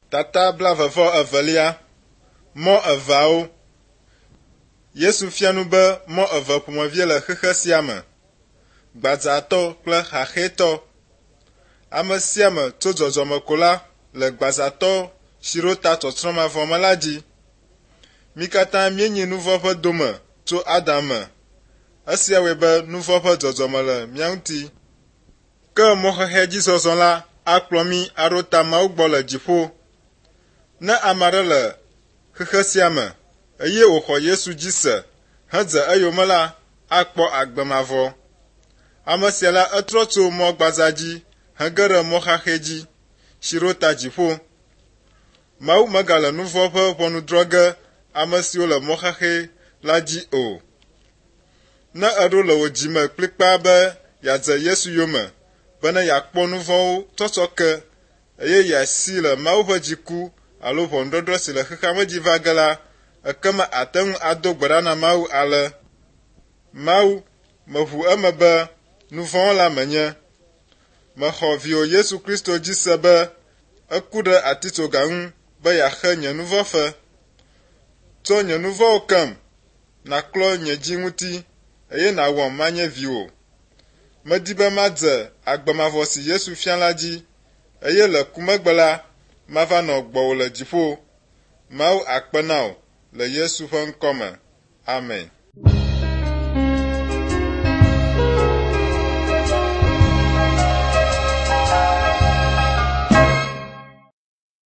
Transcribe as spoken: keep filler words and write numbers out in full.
Tata blavevɔ evelia, mɔ eveawo. Yesu fianu be mɔ eve ƒomevie le xexe sia me. Gbadzatɔ kple xaxɛtɔ. Ame sia me tso dzɔdzɔme ko la le gbadzatɔ si ɖo ta tsɔtsrɔ̃ mavɔ me la dzi. Mi katã míenyi nuvɔ ƒe dome tso Adam me. Esia wɔe be nuvɔ ƒe dzɔdzɔme le mía ŋuti. Ke mɔxexea dzi zɔzɔ la akplɔ mi aɖo ta Mawu gbɔ le dziƒo. Ne ame aɖe le xexe sia me eye wòxɔ Yesu dzi se hedze eyome la, akpɔ agbe mavɔ. Ame sia la etrɔ tso mɔ gbadza dzi hege ɖe mɔ xaxɛ dzi si ɖo ta dziƒo. Mawu megale nuvɔ ƒe ʋɔnudrɔ̃ ge ame siwo le mɔ xaxɛ la dzi o. Ne eɖo le wò dzi me kplikpaa be yeadze Yesu yome bena yeakpɔ nuvɔwo tsɔtsɔke eye yeasi le Mawu ƒe dziku alo ʋɔnudɔdrɔ̃ si le xexea me dzi va ge la, ekema ate ŋu ado gbe ɖa na Mawu ale: Mawu, meʋu eme be nuvɔ̃wɔla menye. Mexɔ viwò Yesu Kristo dzi se be eku ɖe atitsoga ŋu be yeaxe nye nuvɔ fe. Tsɔ nye nuvɔwo kem, nàklɔ nye dzi ŋuti eye nàwɔm manye viwò. Medi be madze agbemavɔ si Yesu fia la dzi eye le kumegbe la, mava nɔ gbɔwò le dziƒo. Mawu akpe na wò le Yesu ƒe ŋkɔ me. Amen.